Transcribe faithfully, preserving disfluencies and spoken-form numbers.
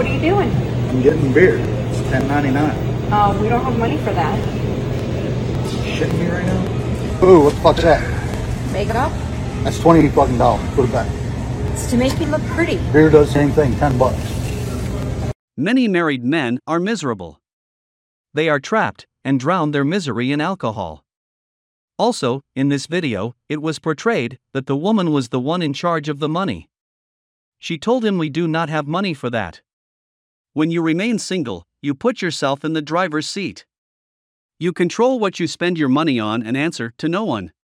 What are you doing? I'm getting beer. It's ten ninety-nine. Uh, we don't have money for that. Shitting me right now? Ooh, what the fuck's that? Makeup? That's twenty fucking dollars. Put it back. It's to make you look pretty. Beer does the same thing, ten bucks. Many married men are miserable. They are trapped and drown their misery in alcohol. Also, in this video, it was portrayed that the woman was the one in charge of the money. She told him, "We do not have money for that." When you remain single, you put yourself in the driver's seat. You control what you spend your money on and answer to no one.